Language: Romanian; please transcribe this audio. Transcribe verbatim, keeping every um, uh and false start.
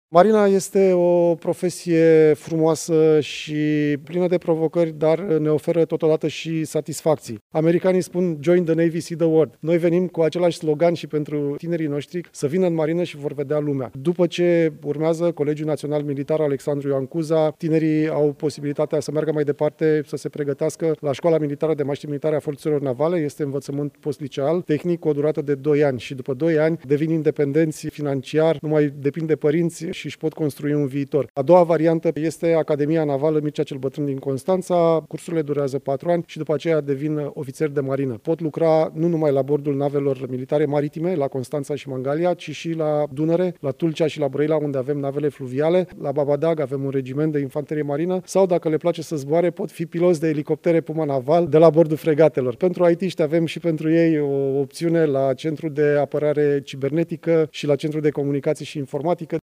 Marina este o profesie frumoasă și plină de provocări, dar ne oferă totodată și satisfacții. Americanii spun "Join the Navy, see the world". Noi venim cu același slogan și pentru tinerii noștri să vină în marină și vor vedea lumea. După ce urmează Colegiul Național Militar Alexandru Ioan Cuza, tinerii au posibilitatea să meargă mai departe, să se pregătească la Școala Militară de Maștri Militare a Forțelor Navale. Este învățământ postliceal, tehnic, cu o durată de doi ani și după doi ani devin independenți financiar, nu mai depind de părinți și își pot construi un viitor. A doua variantă este Academia Navală Mircea cel Bătrân din Constanța. Cursurile durează patru ani și după aceea devin ofițeri de marină. Pot lucra nu numai la bordul navelor militare maritime, la Constanța și Mangalia, ci și la Dunăre, la Tulcea și la Brăila, unde avem navele fluviale. La Babadag avem un regiment de infanterie marină sau, dacă le place să zboare, pot fi piloți de elicoptere Puma Naval de la bordul fregatelor. Pentru I T-ști avem și pentru ei o opțiune la Centrul de Apărare Cibernetică și la Centrul de Comunicații și Informatică.